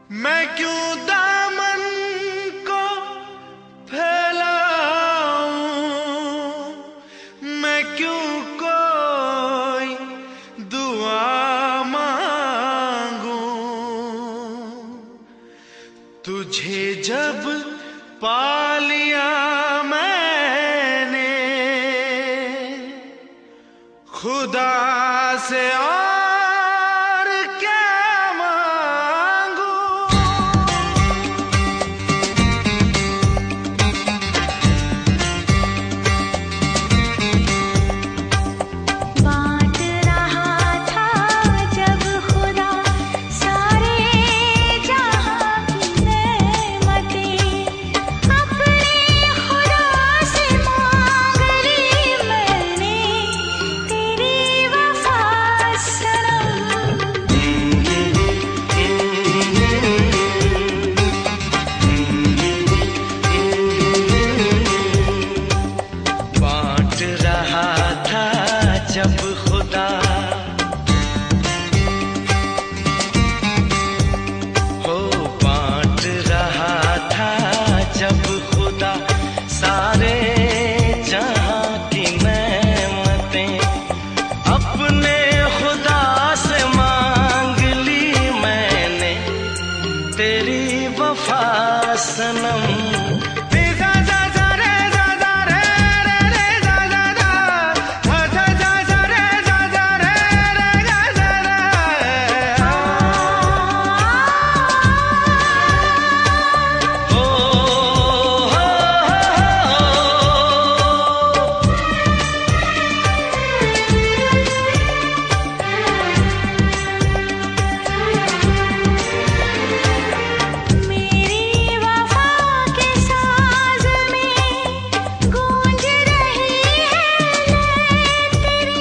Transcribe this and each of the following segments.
मैं क्यों दामन को फैलाऊं, मैं क्यों कोई दुआ मांगूं। तुझे जब पा लिया मैंने खुदा से और क्या मांगू। बांट रहा था जब खुदा सारे जहां की नेमतें, अपने खुदा से मांग ली मैंने तेरी वफा सनम। बांट रहा था जब खुदा हो, बांट रहा था जब खुदा सारे जहां की नेमतें, अपने खुदा से मांग ली मैंने तेरी वफा सनम। मेरी वफा के साज में गूंज रही है तेरी,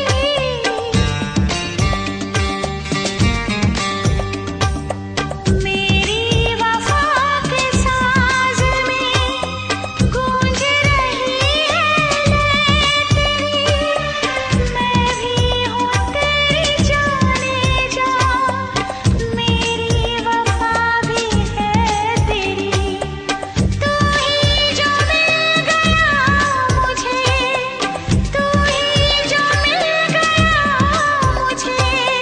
मेरी वफा के साज में गूंज रही है तेरी। मैं भी हूँ तेरी जाने जा, मेरी वफा भी है तेरी। तू ही जो मिल गया मुझे, तू ही जो मिल गया मुझे,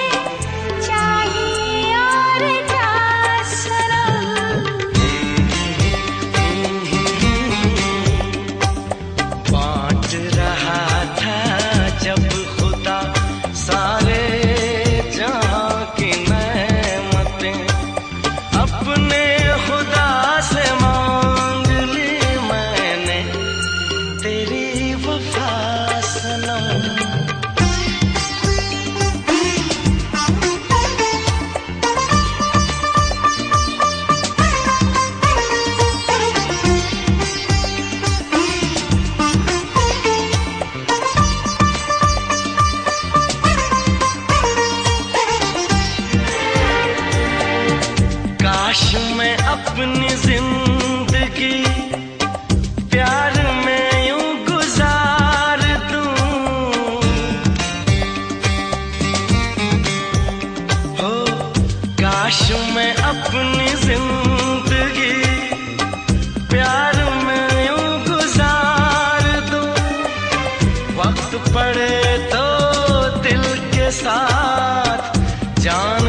चाहिए और क्या सनम। बांट रहा था जब खुदा सारे जहां की नेमतें, अपने खुदा से मांग ली मैंने तेरी वफा सनम। काश मैं अपनी जिंदगी प्यार में यूं गुजार दूं, हो काश मैं अपनी जिंदगी प्यार में यूं गुजार दूं। वक्त पड़े तो दिल के साथ जान